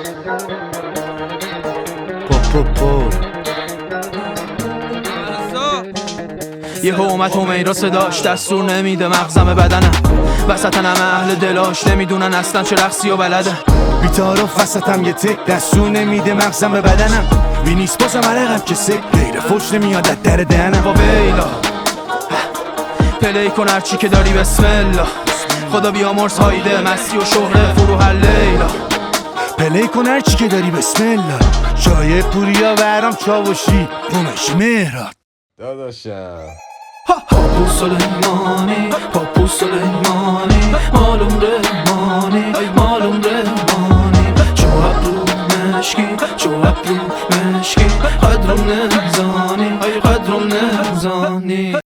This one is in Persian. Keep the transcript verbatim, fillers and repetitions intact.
یه اومد همیرا صداش دستور نمیده مغزم بدنم وسطن همه اهل دلاش نمیدونن اصلا چه رقصی و بلدن بیتارف وسطم یه تک دستور نمیده مغزم به بدنم وی نیست بازم عرقم که سک غیر فوش نمیاد از در دهنم با بیلا پلی کن هرچی که داری بسم الله خدا بیامرز هایده مستی و شهره فروح لیلا پلی کن هرچی که داری بسم الله جای پوریا برام چاوشی بومش مهراد داداشم پاپو سلیمانی پاپو سلیمانی معلوم رحمانی معلوم رحمانی چو ابرو مشکی چو ابرو مشکی قدرم نزانی قدرم نزانی